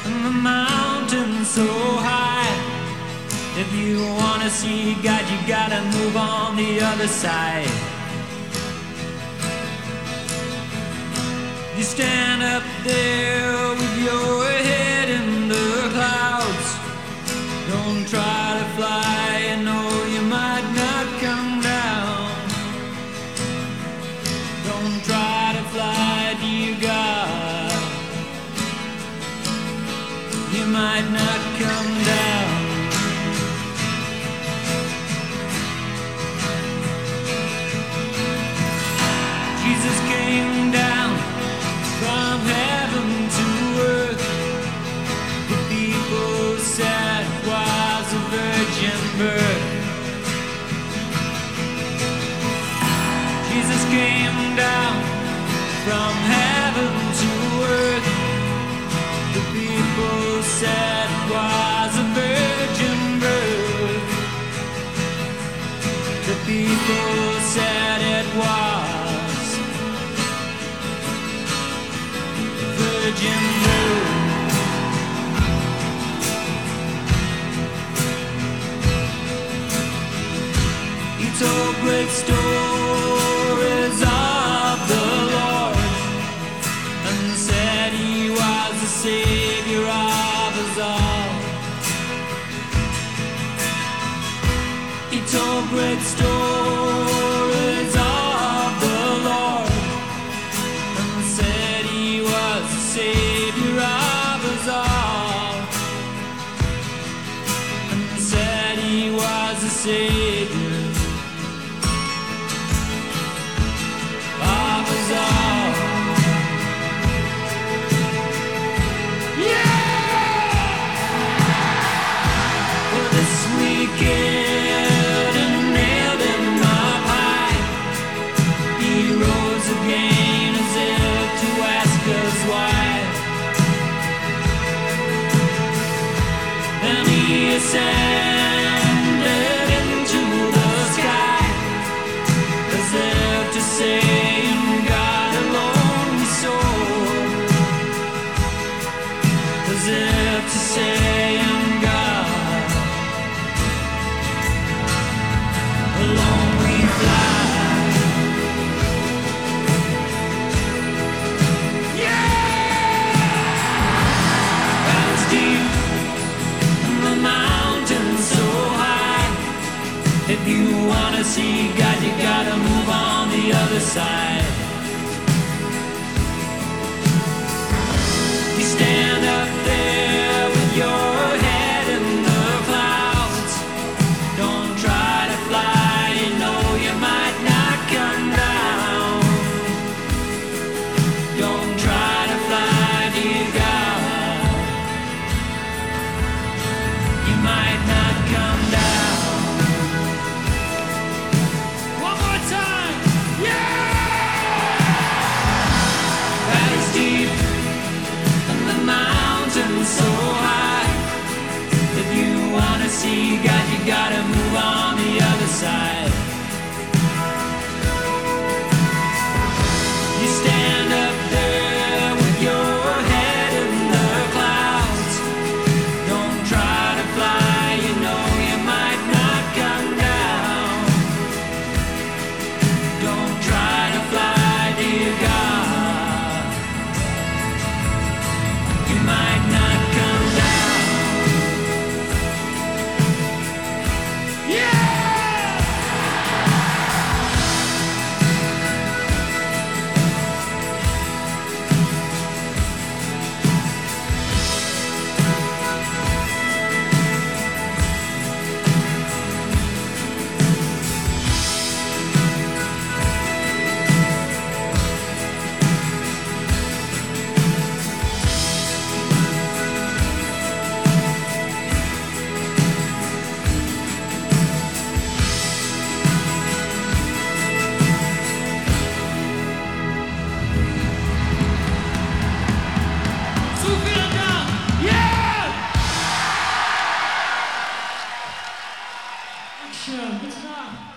and the mountain's so high. If you wanna see God, you gotta move on the other side. You stand up there with your head in the clouds. Don't try to fly, you know you might not come down. Don't try to fly to your God. You might not come down. Jesus came down from heaven to earth. The people said it was a virgin birth. Jesus came down from heaven to earth. The people said it was a virgin birth. The people said it was virgin birth. He told great stories of the Lord and said he was the Savior of us all. He told great stories of the Lord and said he was the Savior of us all, and said he was the Savior of us all. Well, this weekend and nailed him up high. He rose again as if to ask us why. Then he ascended into the sky as if to say, "In God alone we soar." As if to say, "In God alone we fly." Valleys deep and the mountains so high. If you wanna see God, you gotta move on the other side. You stand up there with your head in the clouds. Don't try to fly, you know you might not come down. Don't try to fly to your God. You might not come down. One more time, valleys deep and the mountains so high. If you wanna see God, you gotta move on the other side. You stand up there with your head in the clouds. Don't try to fly, you know you might not come down. Don't try to fly to your God. You might not come down. Schön, guten Abend.